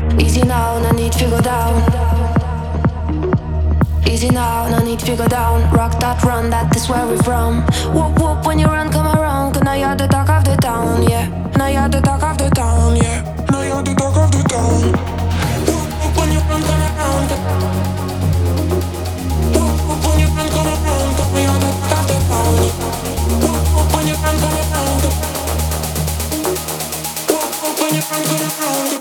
Easy now, no need to go down. Easy now, no need to go down. Rock that run, that is where we're from. Whoop whoop when you run, come around. Cause now you're the talk of the town, yeah. Now you're the talk of the town, yeah. Now you're the talk of the town. Whoop whoop when you run, come around. Whoop whoop when you run, come around. Cause now you're the talk of the town. Whoop whoop when you run, come around. Whoop whoop when you run, come around.